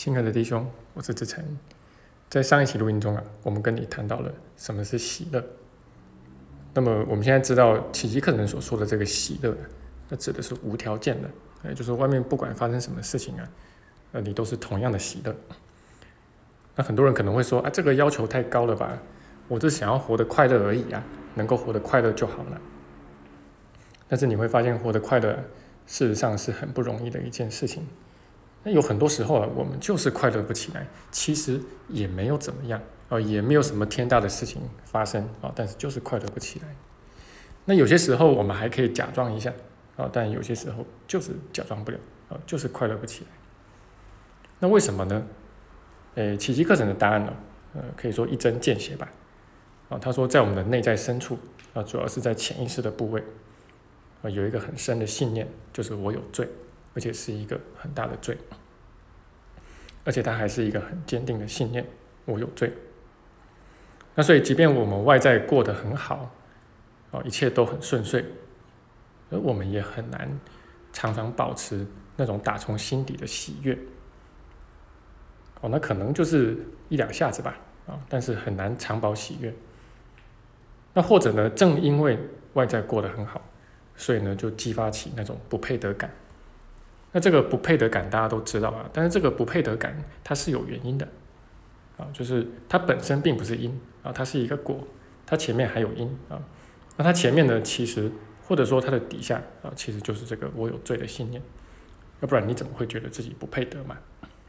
亲爱的弟兄，我是志成。在上一期录音中我们跟你谈到了什么是喜乐。那么我们现在知道奇迹课程所说的这个喜乐，那指的是无条件的，就是外面不管发生什么事情你都是同样的喜乐。那很多人可能会说这个要求太高了吧？我只想要活得快乐而已能够活得快乐就好了。但是你会发现，活得快乐事实上是很不容易的一件事情。那有很多时候我们就是快乐不起来，其实也没有怎么样也没有什么天大的事情发生但是就是快乐不起来。那有些时候我们还可以假装一下但有些时候就是假装不了就是快乐不起来。那为什么呢？奇迹课程的答案可以说一针见血吧。他说在我们的内在深处主要是在潜意识的部位有一个很深的信念，就是我有罪，而且是一个很大的罪，而且它还是一个很坚定的信念，我有罪。那所以即便我们外在过得很好一切都很顺遂，而我们也很难常常保持那种打从心底的喜悦那可能就是一两下子吧但是很难长保喜悦。那或者呢，正因为外在过得很好，所以呢就激发起那种不配得感。那这个不配得感大家都知道但是这个不配得感它是有原因的就是它本身并不是因它是一个果，它前面还有因那它前面呢，其实或者说它的底下其实就是这个我有罪的信念，要不然你怎么会觉得自己不配得嘛？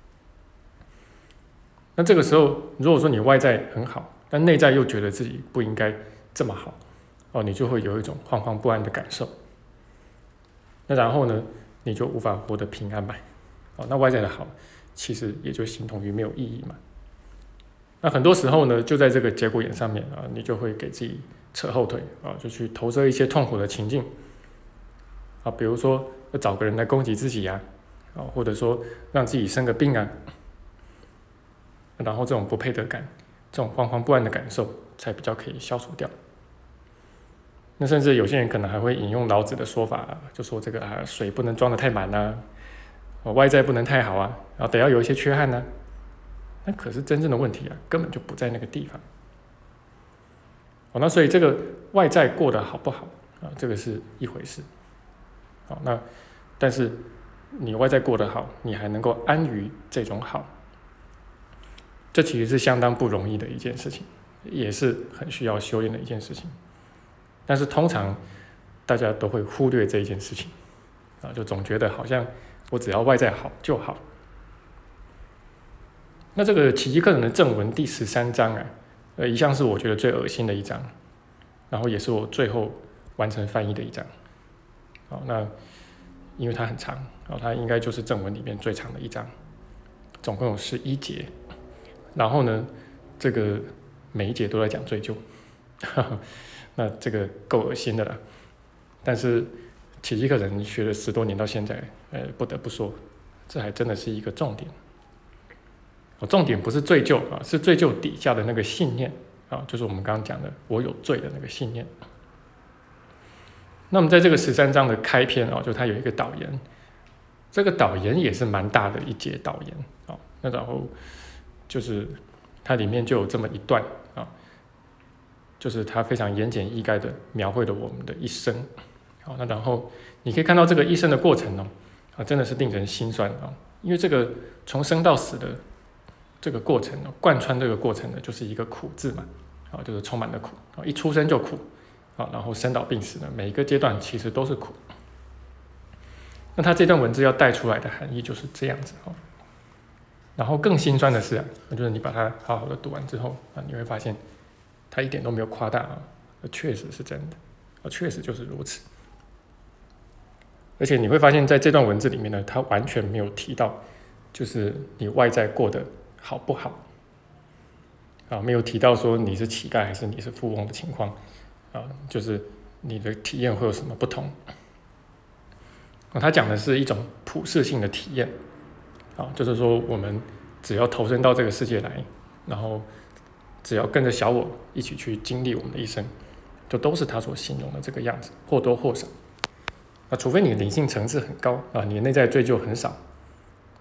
那这个时候，如果说你外在很好，但内在又觉得自己不应该这么好你就会有一种惶惶不安的感受。那然后呢，你就无法活得平安嘛那外在的好其实也就形同于没有意义嘛。那很多时候呢，就在这个节骨眼上面你就会给自己扯后腿就去投射一些痛苦的情境比如说找个人来攻击自己或者说让自己生个病然后这种不配得感，这种惶惶不安的感受才比较可以消除掉。那甚至有些人可能还会引用老子的说法就说这个水不能装得太满外在不能太好然后得要有一些缺憾那可是真正的问题根本就不在那个地方那所以这个外在过得好不好这个是一回事那但是你外在过得好，你还能够安于这种好，这其实是相当不容易的一件事情，也是很需要修炼的一件事情。但是通常大家都会忽略这一件事情就总觉得好像我只要外在好就好。那这个奇迹课程的正文第13章一向是我觉得最恶心的一章，然后也是我最后完成翻译的一章那因为它很长它应该就是正文里面最长的一章，总共有11节。然后呢，这个每一节都在讲追究那这个够恶心的了。但是奇迹课程学了10多年到现在不得不说这还真的是一个重点重点不是追究是追究底下的那个信念就是我们刚刚讲的我有罪的那个信念。那么在这个13章的开篇就它有一个导言，这个导言也是蛮大的一节导言那然后就是它里面就有这么一段就是它非常言简意赅的描绘了我们的一生那然后你可以看到这个一生的过程真的是令人心酸因为这个从生到死的这个过程贯穿这个过程就是一个苦字嘛就是充满了苦一出生就苦然后生老病死每一个阶段其实都是苦。那他这段文字要带出来的含义就是这样子然后更心酸的是就是你把它好好的读完之后你会发现它一点都没有夸大确实是真的确实就是如此。而且你会发现在这段文字里面呢，它完全没有提到就是你外在过得好不好没有提到说你是乞丐还是你是富翁的情况就是你的体验会有什么不同他讲的是一种普世性的体验就是说我们只要投身到这个世界来，然后只要跟着小我一起去经历我们的一生，就都是他所形容的这个样子，或多或少除非你的灵性层次很高你的内在罪疚很少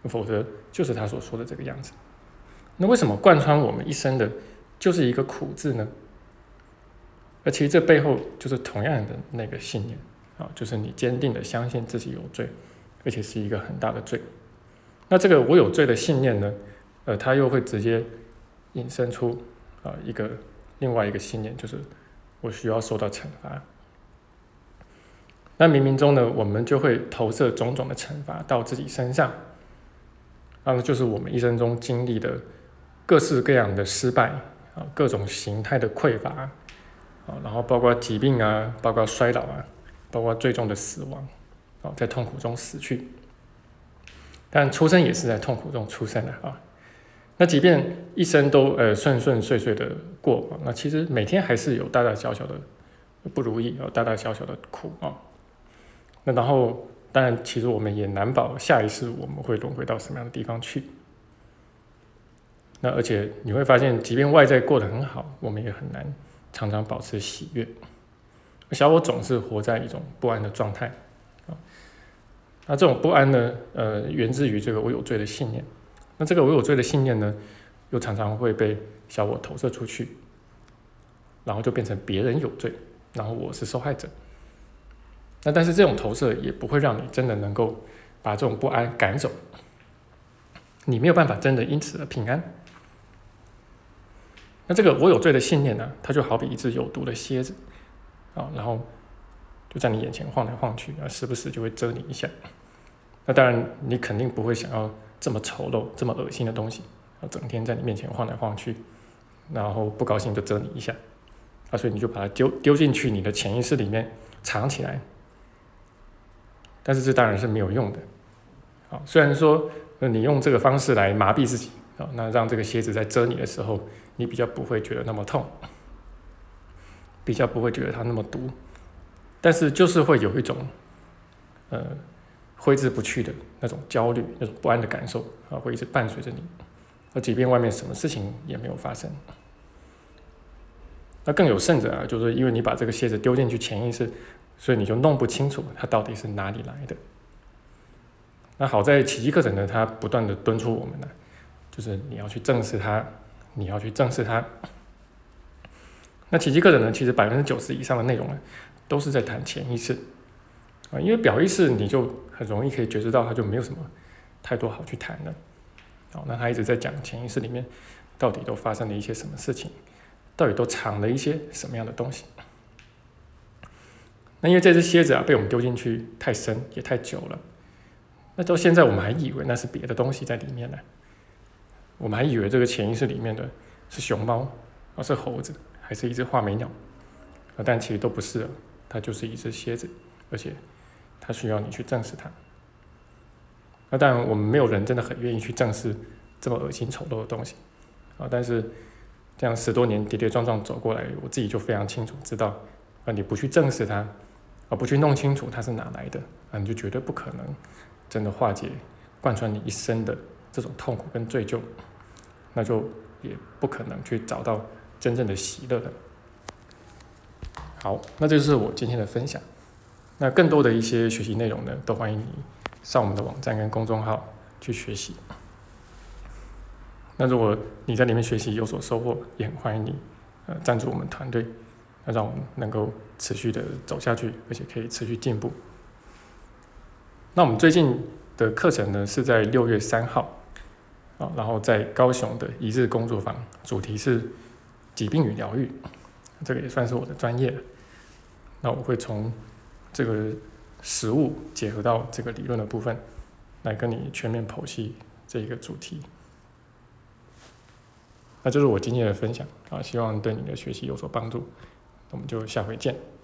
否则就是他所说的这个样子。那为什么贯穿我们一生的就是一个苦字呢？而其实这背后就是同样的那个信念就是你坚定的相信自己有罪，而且是一个很大的罪。那这个我有罪的信念呢，它又会直接引申出另外一个信念，就是我需要受到惩罚。那冥冥中呢，我们就会投射种种的惩罚到自己身上，就是我们一生中经历的各式各样的失败各种形态的匮乏然后包括疾病包括衰老包括最终的死亡在痛苦中死去。但出生也是在痛苦中出生的那即便一生都顺顺遂遂的过那其实每天还是有大大小小的不如意大大小小的苦那然后当然其实我们也难保下一世我们会轮回到什么样的地方去。那而且你会发现即便外在过得很好，我们也很难常常保持喜悦。小我总是活在一种不安的状态那这种不安呢源自于这个我有罪的信念。那这个我有罪的信念呢又常常会被小我投射出去，然后就变成别人有罪，然后我是受害者。那但是这种投射也不会让你真的能够把这种不安赶走，你没有办法真的因此而平安。那这个我有罪的信念呢，它就好比一只有毒的蝎子然后就在你眼前晃来晃去时不时就会蛰你一下。那当然你肯定不会想要这么丑陋这么恶心的东西整天在你面前晃来晃去，然后不高兴就蛰你一下所以你就把它丢进去你的潜意识里面藏起来。但是这当然是没有用的虽然说你用这个方式来麻痹自己那让这个蝎子在蛰你的时候你比较不会觉得那么痛，比较不会觉得它那么毒，但是就是会有一种挥之不去的那种焦虑那种不安的感受会一直伴随着你，而即便外面什么事情也没有发生。那更有甚者就是因为你把这个蝎子丢进去潜意识，所以你就弄不清楚它到底是哪里来的。那好在奇迹课程呢，它不断的敦促我们就是你要去正视它，你要去正视它。那奇迹课程呢，其实90%以上的内容都是在谈潜意识因为表意识你就很容易可以觉知到它就没有什么太多好去谈的那他一直在讲潜意识里面到底都发生了一些什么事情，到底都藏了一些什么样的东西。那因为这只蝎子被我们丢进去太深也太久了，那到现在我们还以为那是别的东西在里面呢，我们还以为这个潜意识里面的是熊猫是猴子还是一只画眉鸟但其实都不是它就是一只蝎子，而且它需要你去正视它。那当然我们没有人真的很愿意去正视这么恶心丑陋的东西但是这样10多年跌跌撞撞走过来，我自己就非常清楚知道你不去正视它不去弄清楚它是哪来的你就绝对不可能真的化解贯穿你一生的这种痛苦跟罪疚，那就也不可能去找到真正的喜乐的。好，那这就是我今天的分享。那更多的一些学习内容呢，都欢迎你上我们的网站跟公众号去学习。那如果你在里面学习有所收获，也很欢迎你赞助我们团队，让我们能够持续的走下去，而且可以持续进步。那我们最近的课程呢是在6月3号然后在高雄的一日工作坊，主题是疾病与疗愈，这个也算是我的专业了。那我会从这个实务结合到这个理论的部分，来跟你全面剖析这一个主题。那就是我今天的分享希望对你的学习有所帮助。我们就下回见。